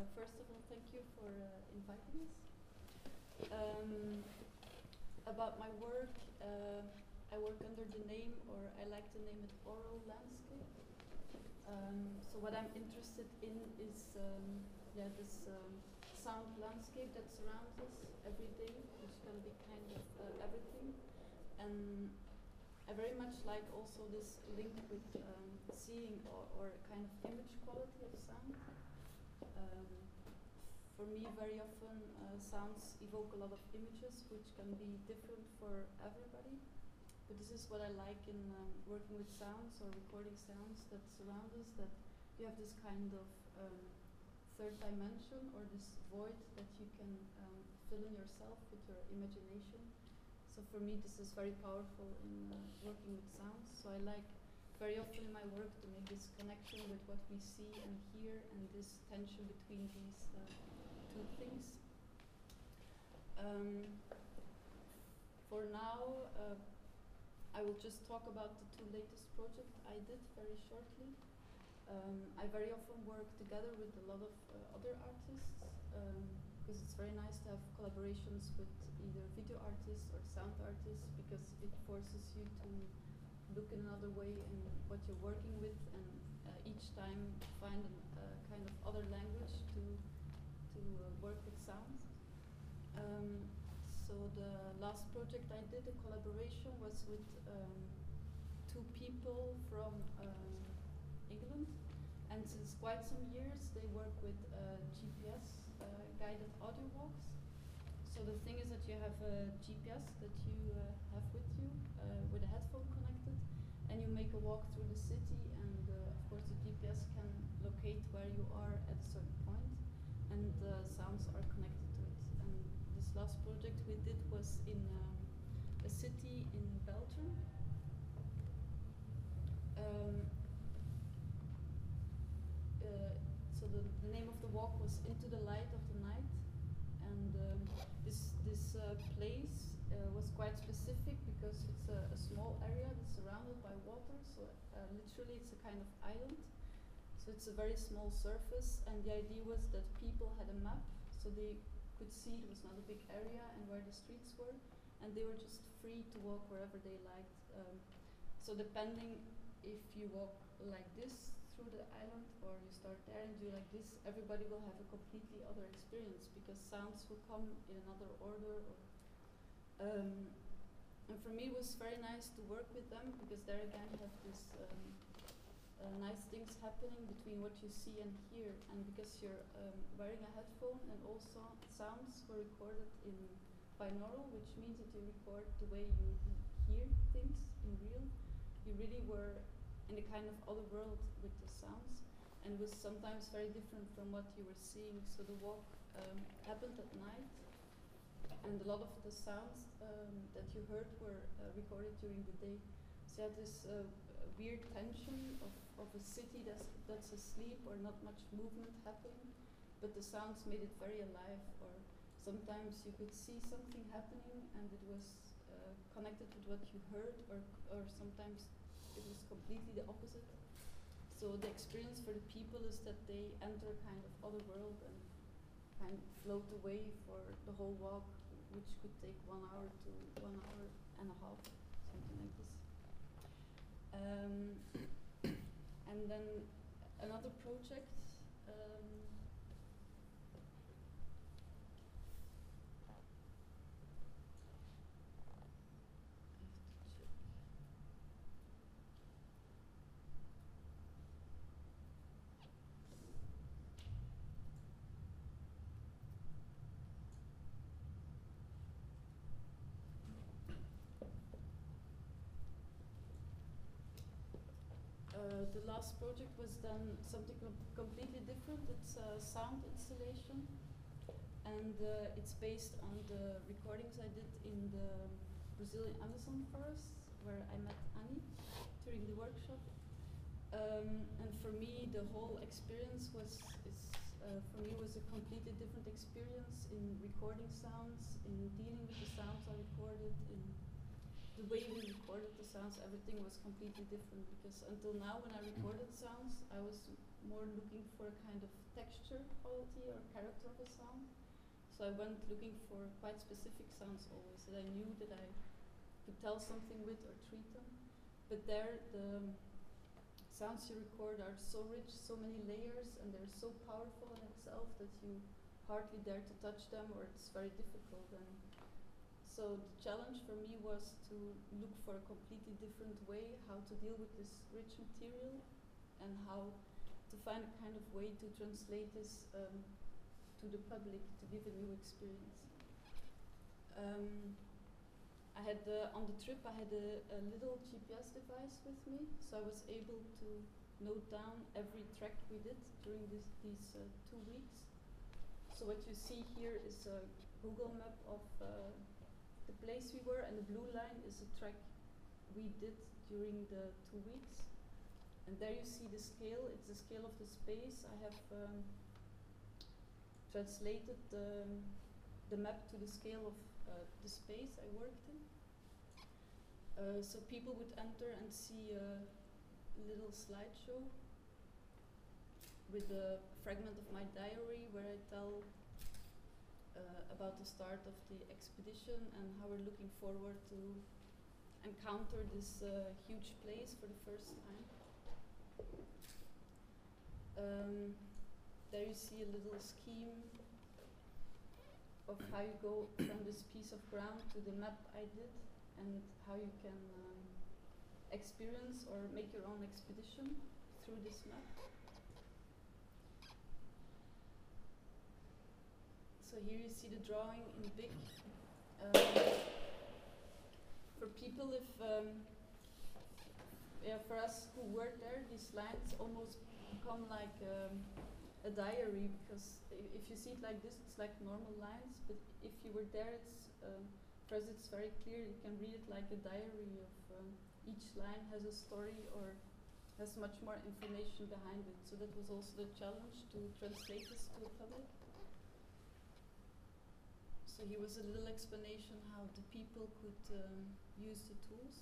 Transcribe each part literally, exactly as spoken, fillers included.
first of all, thank you for uh, inviting us. Um, about my work, uh, I work under the name, or I like to name it Oral Landscape. Um, so what I'm interested in is um, yeah, this um, sound landscape that surrounds us every day, which can be kind of uh, everything. And I very much like also this link with um, seeing or, or kind of image quality of sound. Um, for me, very often uh, sounds evoke a lot of images, which can be different for everybody. But this is what I like in um, working with sounds or recording sounds that surround us, that you have this kind of um, third dimension or this void that you can um, fill in yourself with your imagination. So for me, this is very powerful in uh, working with sounds. So I like very often in my work to make this connection with what we see and hear, and this tension between these uh, two things. Um, for now, uh, I will just talk about the two latest projects I did very shortly. Um, I very often work together with a lot of uh, other artists, um, because it's very nice to have collaborations with either video artists or sound artists, because it forces you to look in another way in what you're working with, and uh, each time find a uh, kind of other language to to uh, work with sound. Um, so the last project I did, a collaboration, was with um, two people from um, England, and since quite some years they work with uh, G P S uh, guided audio walks. So the thing is that you have a G P S that you uh, have with you uh, with a headphone connected, and you make a walk through the city, and uh, of course the G P S can locate where you are at a certain point, and the sounds are connected to it. And this last project we did was in um, a city in Belgium. Um, uh, so the, the name of the walk was Into the Light of the Night, and um, this this uh, place uh, was quite specific because it's a, a small area that's surrounded by water. So uh, literally, it's a kind of island. So it's a very small surface, and the idea was that people had a map, so they could see it was not a big area and where the streets were, and they were just free to walk wherever they liked. Um, so depending if you walk like this through the island or you start there and do like this, everybody will have a completely other experience, because sounds will come in another order. Or, um, and for me, it was very nice to work with them, because there again you have this um, uh, nice things happening between what you see and hear, and because you're um, wearing a headphone, and also sounds were recorded in binaural, which means that you record the way you hear things in real. You really were in a kind of other world with the sounds, and was sometimes very different from what you were seeing. So the walk um, happened at night, and a lot of the sounds um, that you heard were uh, recorded during the day. So you had this uh, weird tension of, of a city that's, that's asleep or not much movement happening, but the sounds made it very alive. Or sometimes you could see something happening and it was uh, connected with what you heard, or, or sometimes it was completely the opposite. So the experience for the people is that they enter a kind of other world and kind of float away for the whole walk, which could take one hour to one hour and a half, something like this. Um, and then another project. Um, Uh, the last project was then something com completely different. It's a sound installation, and uh, it's based on the recordings I did in the Brazilian Amazon forest, where I met Annie during the workshop. Um, and for me, the whole experience was, is, uh, for me, was a completely different experience in recording sounds, in dealing with the sounds I recorded, in the way we recorded the sounds. Everything was completely different, because until now when I recorded sounds, I was more looking for a kind of texture quality or character of a sound. So I went looking for quite specific sounds always that I knew that I could tell something with or treat them. But there, the sounds you record are so rich, so many layers, and they're so powerful in itself that you hardly dare to touch them, or it's very difficult. And so the challenge for me was to look for a completely different way how to deal with this rich material, and how to find a kind of way to translate this um, to the public, to give a new experience. Um, I had uh, on the trip I had a, a little G P S device with me, so I was able to note down every track we did during this, these uh, two weeks. So what you see here is a Google map of uh, the place we were, and the blue line is a track we did during the two weeks. And there you see the scale, it's the scale of the space. I have um, translated the, the map to the scale of uh, the space I worked in. Uh, so people would enter and see a little slideshow with a fragment of my diary where I tell uh, about the start of the expedition and how we're looking forward to encounter this uh, huge place for the first time. Um, there you see a little scheme of how you go from this piece of ground to the map I did, and how you can um, experience or make your own expedition through this map. So here you see the drawing in big. Um, for people, if um, yeah, for us who were there, these lines almost become like um, a diary, because if you see it like this, it's like normal lines. But if you were there, it's um, for us it's very clear. You can read it like a diary of um, each line has a story or has much more information behind it. So that was also the challenge, to translate this to the public. So here was a little explanation how the people could um, use the tools.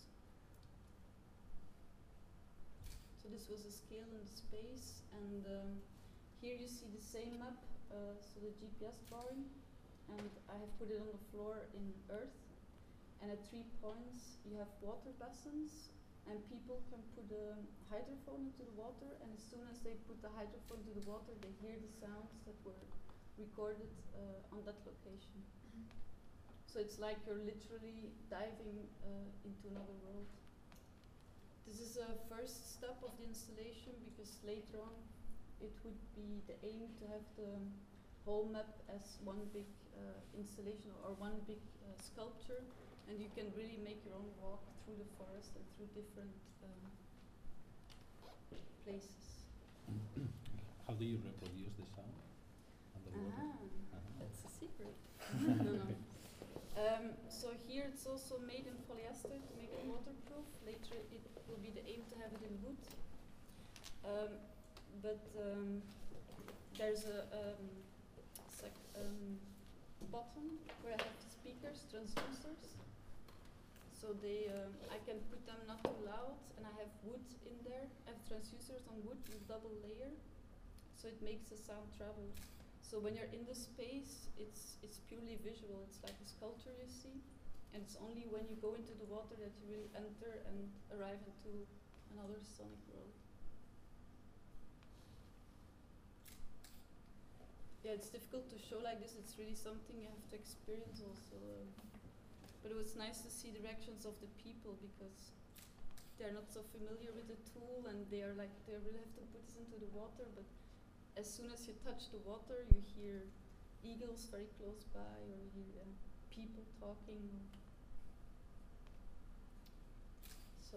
So this was a scale in the space, and um, here you see the same map, uh, so the G P S drawing, and I have put it on the floor in earth. And at three points you have water basins, and people can put a hydrophone into the water, and as soon as they put the hydrophone into the water, they hear the sounds that were recorded uh, on that location. Mm-hmm. So it's like you're literally diving uh, into another world. This is a first step of the installation, because later on it would be the aim to have the whole map as one big uh, installation or one big uh, sculpture, and you can really make your own walk through the forest and through different um, places. How do you reproduce the sound underwater? Ah, uh-huh. That's a secret. no, no. Um, so here it's also made in polyester to make it waterproof. Later it will be the aim to have it in wood. Um, but um, there's a um, sec um, bottom where I have the speakers, transducers. So they, um, I can put them not too loud, and I have wood in there. I have transducers on wood with double layer, so it makes the sound travel. So when you're in the space, it's it's purely visual. It's like a sculpture you see, and it's only when you go into the water that you really enter and arrive into another sonic world. Yeah, it's difficult to show like this. It's really something you have to experience also. Uh, but it was nice to see the reactions of the people, because they're not so familiar with the tool, and they are like, they really have to put this into the water. But as soon as you touch the water, you hear eagles very close by, or you hear uh, people talking. So.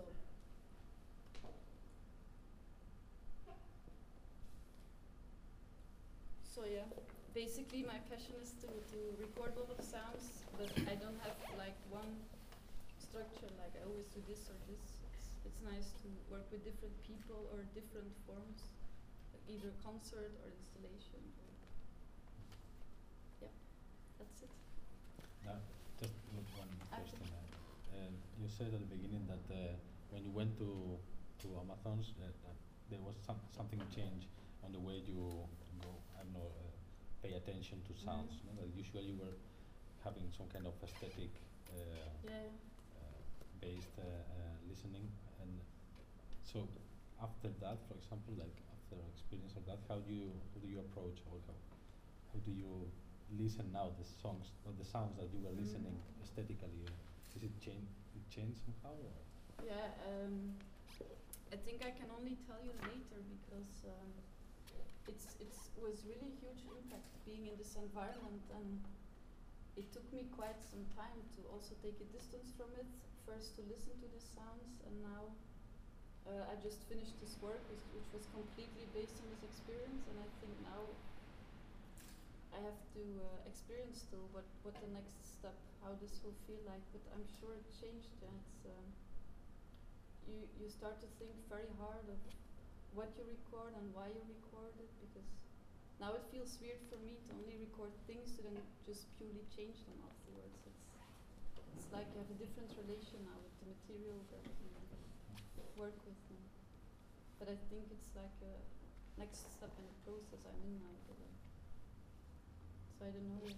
So yeah, basically my passion is to, to record a lot of sounds, but I don't have like one structure, like I always do this or this. It's, it's nice to work with different people or different forms, like either concert or installation. Or yeah, that's it. Now, just one question. Uh, uh, you said at the beginning that uh, when you went to to Amazons, uh, uh, there was some, something changed on the way you go, I don't know, uh, pay attention to sounds. Mm. No? That usually you were having some kind of aesthetic uh, Yeah. uh, based uh, uh, listening, and so after that, for example, like after experience of that, how do you how do you approach, or how how do you listen now the songs or the sounds that you were Mm. listening aesthetically? Is it change it changed somehow? Or? Yeah, um, I think I can only tell you later because um, it's it's was really huge impact being in this environment, and it took me quite some time to also take a distance from it. First to listen to the sounds, and now uh, I just finished this work, which, which was completely based on this experience, and I think now I have to uh, experience still what what the next step, how this will feel like. But I'm sure it changed. Yeah, it's. Um, You, you start to think very hard of what you record and why you record it, because now it feels weird for me to only record things to then just purely change them afterwards. It's it's like you have a different relation now with the material that you work with. And but I think it's like a next step in the process I'm in now. But, uh, so I don't know yet.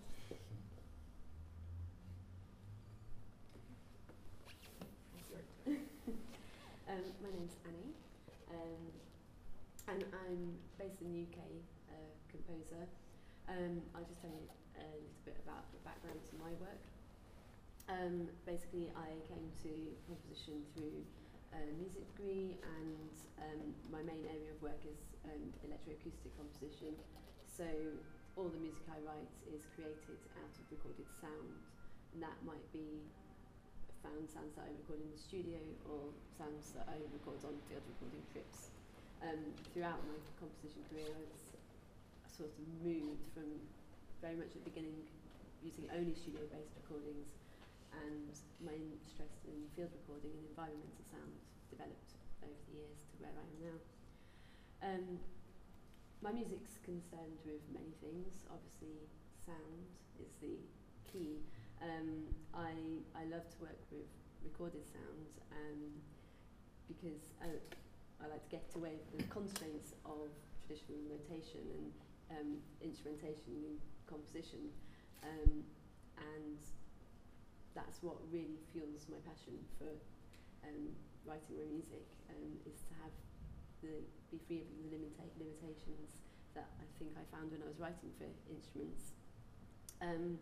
Um, my name's Annie, um, and I'm based in the U K, uh, composer. Um, I'll just tell you a little bit about the background to my work. Um, basically, I came to composition through a music degree, and um, my main area of work is um, electroacoustic composition. So all the music I write is created out of recorded sound, and that might be found sounds that I record in the studio or sounds that I record on field recording trips. Um, throughout my composition career, I was sort of moved from very much at the beginning using only studio-based recordings, and my interest in field recording and environmental sound developed over the years to where I am now. Um, my music's concerned with many things. Obviously, sound is the key. Um, I I love to work with recorded sound um, because I, I like to get away from the constraints of traditional notation and um, instrumentation in composition, um, and that's what really fuels my passion for um, writing my music. Um, is to have the be free of the limita- limitations that I think I found when I was writing for instruments. Um,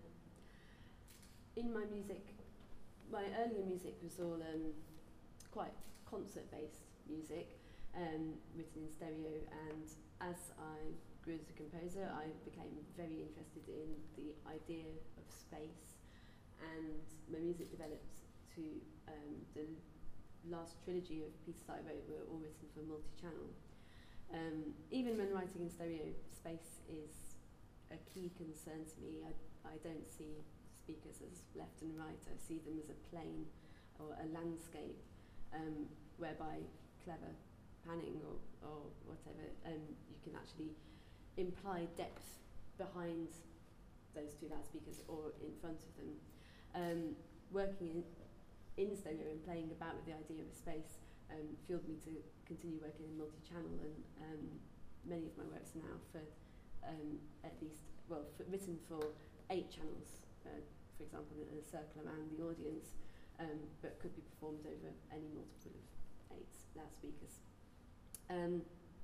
In my music, my earlier music was all um, quite concert-based music, um, written in stereo, and as I grew as a composer, I became very interested in the idea of space, and my music developed to um, the last trilogy of pieces I wrote were all written for multi-channel. Um, even when writing in stereo, space is a key concern to me. I, I don't see speakers as left and right. I see them as a plane or a landscape, um, whereby clever panning or, or whatever, um, you can actually imply depth behind those two loudspeakers or in front of them. Um, working in, in stereo and playing about with the idea of space um, fueled me to continue working in multi-channel, and um, many of my works now for um, at least, well, for, written for eight channels, uh, for example, in a circle around the audience, um, but could be performed over any multiple of eight loudspeakers. Um,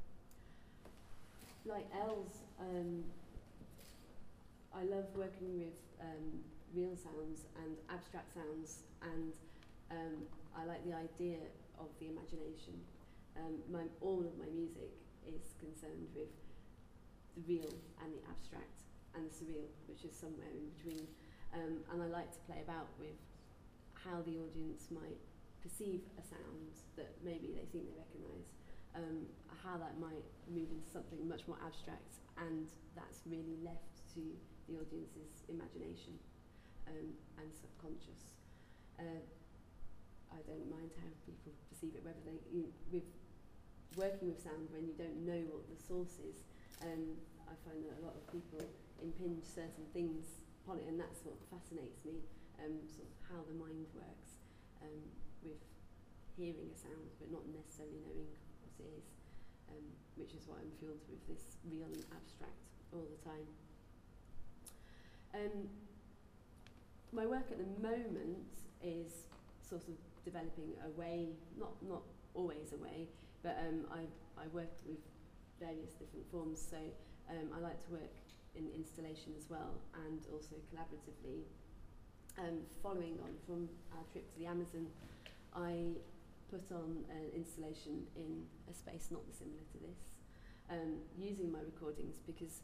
like Els, um, I love working with um, real sounds and abstract sounds, and um, I like the idea of the imagination. Um, my, all of my music is concerned with the real and the abstract and the surreal, which is somewhere in between. Um, and I like to play about with how the audience might perceive a sound that maybe they think they recognise, um, how that might move into something much more abstract, and that's really left to the audience's imagination um, and subconscious. Uh, I don't mind how people perceive it, whether they, you, with working with sound when you don't know what the source is, um, I find that a lot of people impinge certain things upon it, and that's what fascinates me, um, sort of how the mind works um, with hearing a sound but not necessarily knowing what it is. Um, which is what I'm fueled with, this real and abstract all the time. Um, my work at the moment is sort of developing a way, not not always a way, but um, I, I work with various different forms, so um, I like to work in installation as well, and also collaboratively. Um, following on from our trip to the Amazon, I put on an installation in a space not dissimilar to this, um, using my recordings, because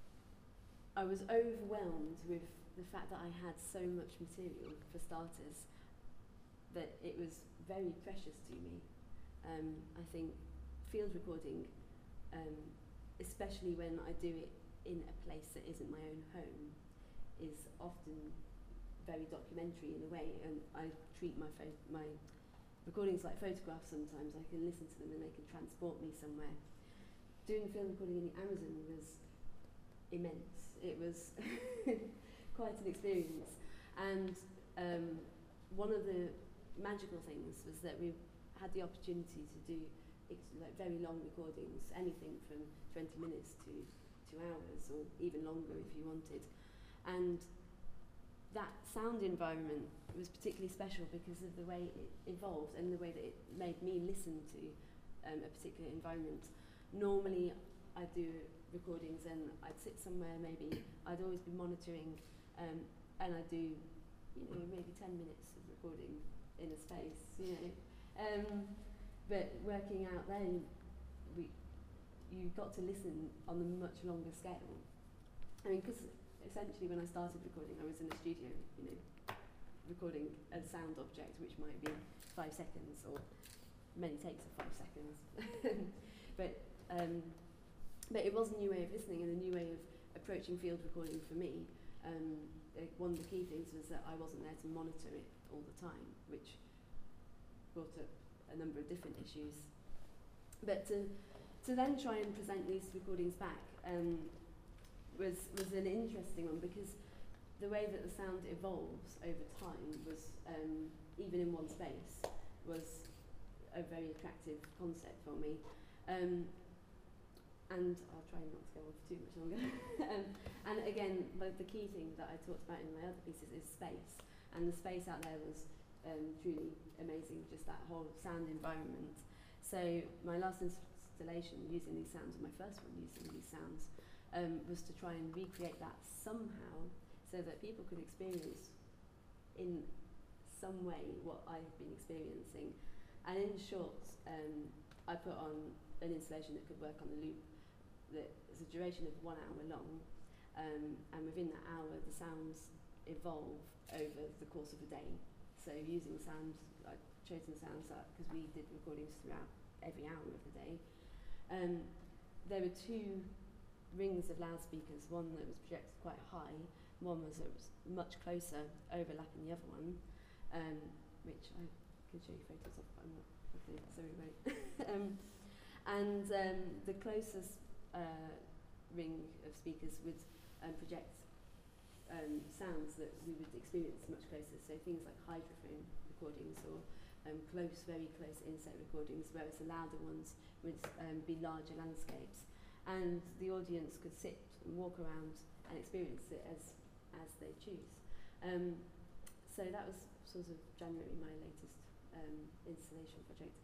I was overwhelmed with the fact that I had so much material, for starters, that it was very precious to me. Um, I think field recording, um, especially when I do it in a place that isn't my own home, is often very documentary in a way, and I treat my pho- my recordings like photographs sometimes. I can listen to them and they can transport me somewhere. Doing the film recording in the Amazon was immense. It was quite an experience, and um, one of the magical things was that we had the opportunity to do ex- like very long recordings, anything from twenty minutes to two hours, or even longer if you wanted. And that sound environment was particularly special because of the way it evolved and the way that it made me listen to um, a particular environment. Normally I do recordings and I'd sit somewhere, maybe I'd always be monitoring, um, and I do, you know, maybe ten minutes of recording in a space, you know. Um, but working out there, we, you got to listen on a much longer scale. I mean, because essentially when I started recording, I was in a studio, you know, recording a sound object, which might be five seconds or many takes of five seconds. but um, but it was a new way of listening and a new way of approaching field recording for me. Um, uh, one of the key things was that I wasn't there to monitor it all the time, which brought up a number of different issues. But to to then try and present these recordings back um, was was an interesting one, because the way that the sound evolves over time was, um, even in one space, was a very attractive concept for me. Um, and I'll try not to go on for too much longer. um, and again, like the key thing that I talked about in my other pieces is space. And the space out there was um, truly amazing, just that whole sound environment. So my last installation using these sounds, and my first one using these sounds, um, was to try and recreate that somehow, so that people could experience in some way what I've been experiencing. And in short, um, I put on an installation that could work on the loop, that is a duration of one hour long, um, and within that hour the sounds evolve over the course of a day. So using sounds, I've chosen sounds because we did recordings throughout every hour of the day. Um, there were two rings of loudspeakers, one that was projected quite high, one was, that was much closer, overlapping the other one, um, which I can show you photos of, but I'm not doing it, so we won't. um, and um, the closest uh, ring of speakers would um, project um, sounds that we would experience much closer, so things like hydrophone recordings or um, close, very close inset recordings, whereas the louder ones would um, be larger landscapes. And the audience could sit and walk around and experience it as as they choose. Um, so that was sort of generally my latest um, installation project.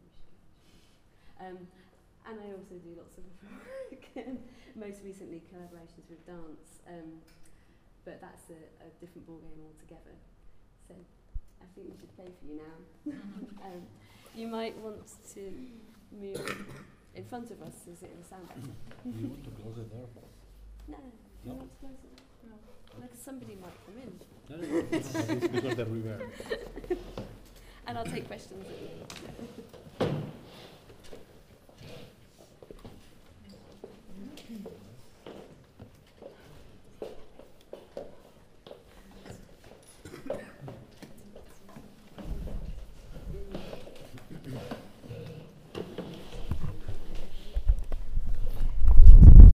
Um, and I also do lots of work, most recently collaborations with dance, um, but that's a, a different ballgame altogether. So I think we should play for you now. um, you might want to move in front of us, as it will sound better. Do you want to close the door? No, do you No? want to close it? No. Because somebody might come in. No, no, no. It's because the reverb. And I'll take questions at the end.